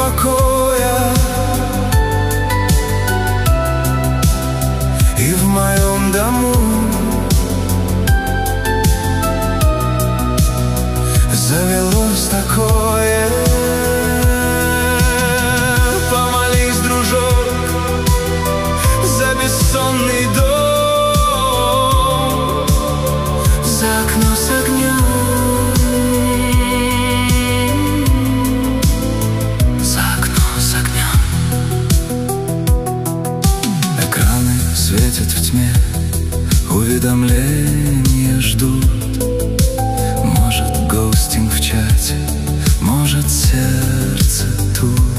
покоя. И в моем дому завелось такое. Помолись, дружок, за бессонный дом, за окно с огнем, за окно с огнем. Экраны светят в тьме, уведомления ждут. Может, гостинг в чате, может, сердце тут.